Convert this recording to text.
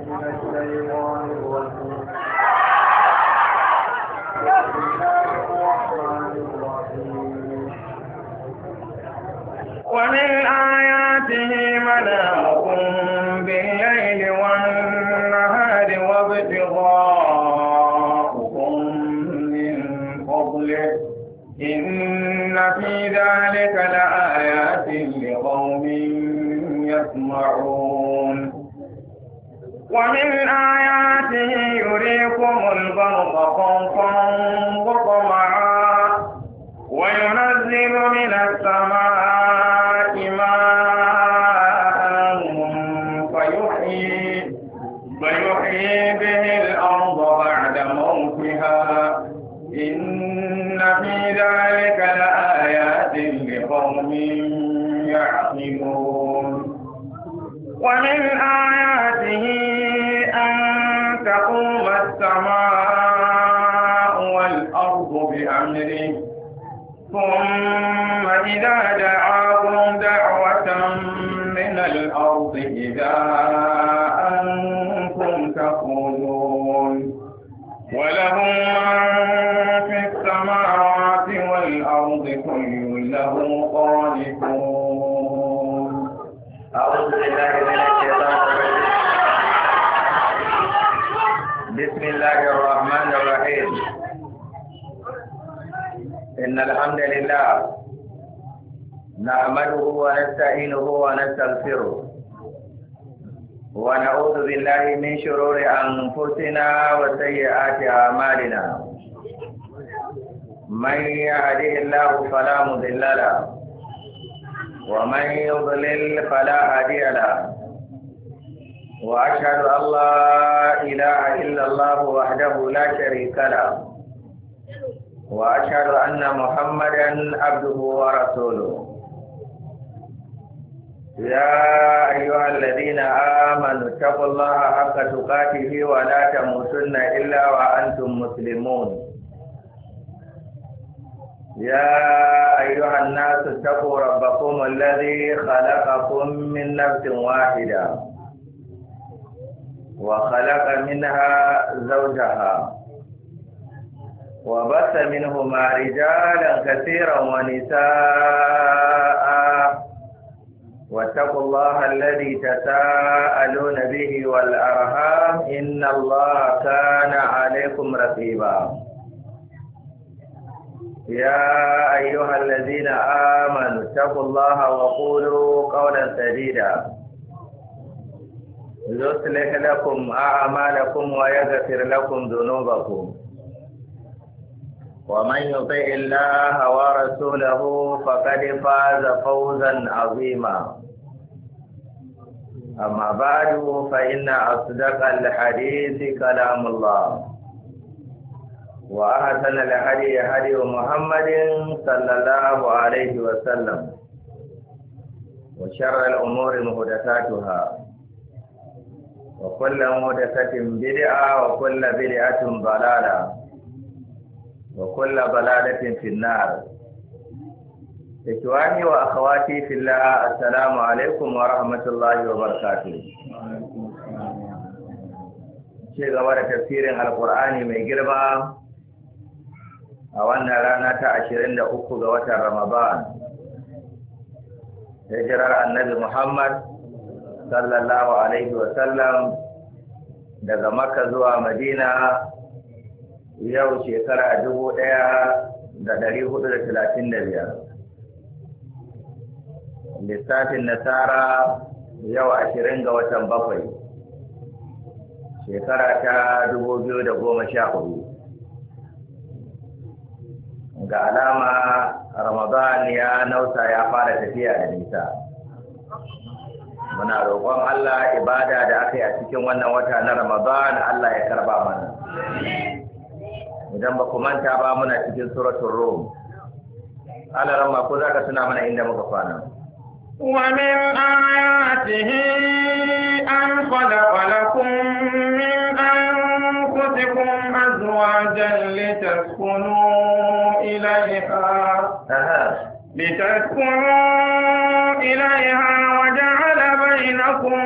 من الشيطان الرجيم. ومن آياته منامكم بالليل والنهار وابتغاؤكم من فضله إن في ذلك لآيات لقوم يسمعون. ومن آياته يريكم البرق خوفا وطمعا وينزل من السماء ماء فيحيي به الأرض بعد موتها إن في ذلك لآيات لقوم يعقلون. ومن آياته أن تقوم السماء والأرض بأمره ثم إذا دعاكم دعوة من الأرض إذا أنتم تخرجون. وله من في السماوات والأرض كل له قانتون. أعوذ بالله من الشيطان الرجيم. بسم الله الرحمن الرحيم. إن الحمد لله نحمده ونستعينه ونستغفره ونعوذ بالله من شرور أنفسنا وسيئات أعمالنا. من يهده الله فلا مضل له ومن يضلل فلا هادي له. وأشهد أن لا إله إلا الله وحده لا شريك له وأشهد أن محمدا عبده ورسوله. يا أيها الذين آمنوا اتقوا الله حق تقاته ولا تموتن إلا وأنتم مسلمون. يا أيها الناس اتقوا ربكم الذي خلقكم من نفس واحدة وخلق منها زوجها وبث منهما رجالا كثيرا ونساء واتقوا الله الذي تساءلون به والأرحام إن الله كان عليكم رقيبا. يا أيها الذين آمنوا اتقوا الله وقولوا قولا سديدا يصلح لكم أعمالكم ويغفر لكم ذنوبكم ومن يطع الله ورسوله فقد فاز فوزا عظيما. أما بعد فإن أصدق الحديث كلام الله وأحسن الهدي هدي محمد صلى الله عليه وسلم وشر الأمور محدثاتها وكل محدثة بدعة وكل بدعة ضلالة وكل ضلالة في النار. إخواني وأخواتي في الله السلام عليكم ورحمة الله وبركاته. شيء غير تفسير القرآن من جربا أولنا رانا تأشيرين لأخو غوات رمضان هجرة النبي محمد صلى الله عليه وسلم daga Makka zuwa Madina yau shekara 1435. Lissafin Nasara yau 20 ga watan 7 shekara ta 2014. Ga alama Ramadan ya nausa ya fara tafiya da nisa. Muna roƙon Allah ibada da aka yi a cikin wannan wata na Ramadan Allah ya karba mana. Idan ba ku manta ba muna cikin suratul Rum. Allah ramma ko zaka tuna mana inda muka kwana. ومن آياته أن خلق لكم من أنفسكم أزواجا لتسكنوا إليها وجعل بينكم